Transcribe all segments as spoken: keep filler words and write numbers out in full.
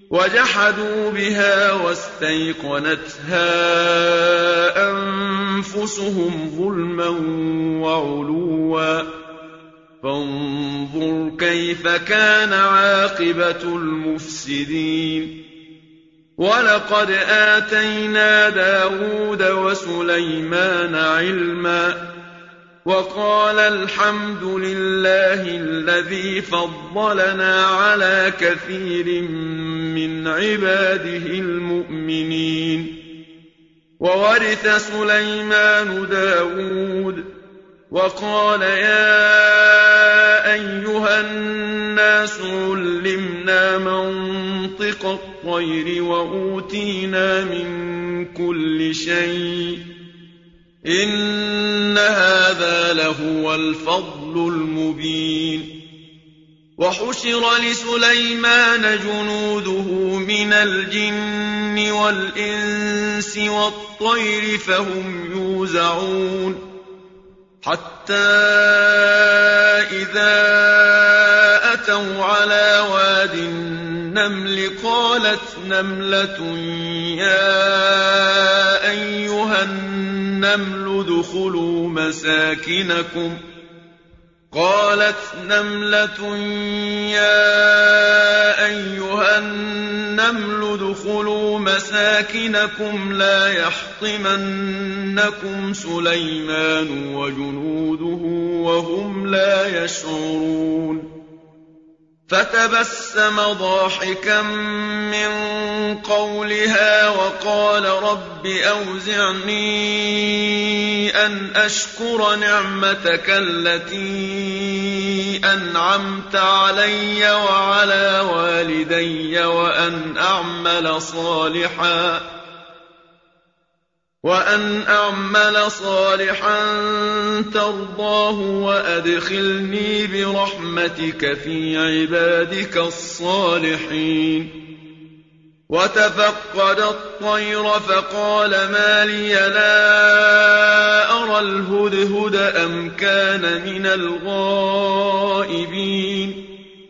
وجحدوا بها واستيقنتها أنفسهم ظلما وعلوا فانظر كيف كان عاقبة المفسدين. ولقد آتينا داود وسليمان علما وقال الحمد لله الذي فضلنا على كثير من عباده المؤمنين. وورث سليمان داود وقال يا أيها الناس علمنا منطق الطير وأوتينا من كل شيء إن هذا لهو الفضل المبين. وحشر لسليمان جنوده من الجن والإنس والطير فهم يوزعون حتى إذا أتوا على واد النمل قالت نملة يا أيها النمل ادخلوا مساكنكم قالت نملة يا أيها النمل ادخلوا مساكنكم لا يحطمنكم سليمان وجنوده وهم لا يشعرون. فتبسم ضاحكا من قولها وقال رب أوزعني أن أشكر نعمتك التي أنعمت علي وعلى والدي وأن أعمل صالحا وأن أعمل صالحا ترضاه وأدخلني برحمتك في عبادك الصالحين. وتفقد الطير فقال ما لي لا أرى الهدهد أم كان من الغائبين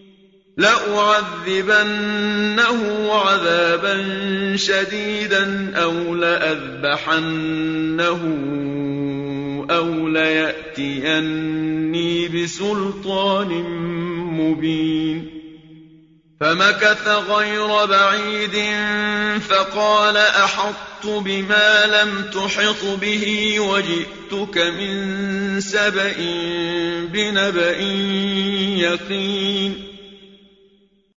لأعذبنه عذابا شديدا أو لأذبحنه أو ليأتيني بسلطان مبين. فمكث غير بعيد فقال أحطت بما لم تحط به وجئتك من سبأ بنبأ يقين.